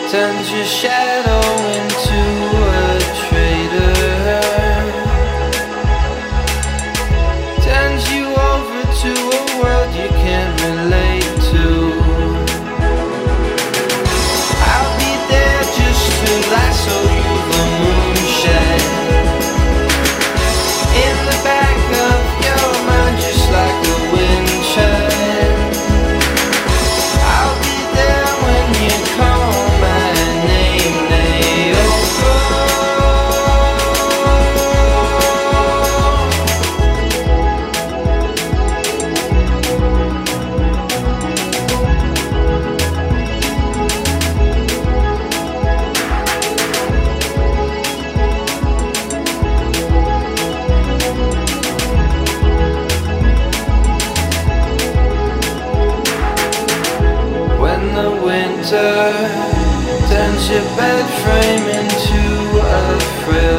turns your shadow into a traitor, turns you over to a world you can't relate to. I'll be there just to lasso you the moonshine in the back of your mind, just like a wind chime. I'll be there when you call my name, Naoko. When the winter turns your bed frame into a frail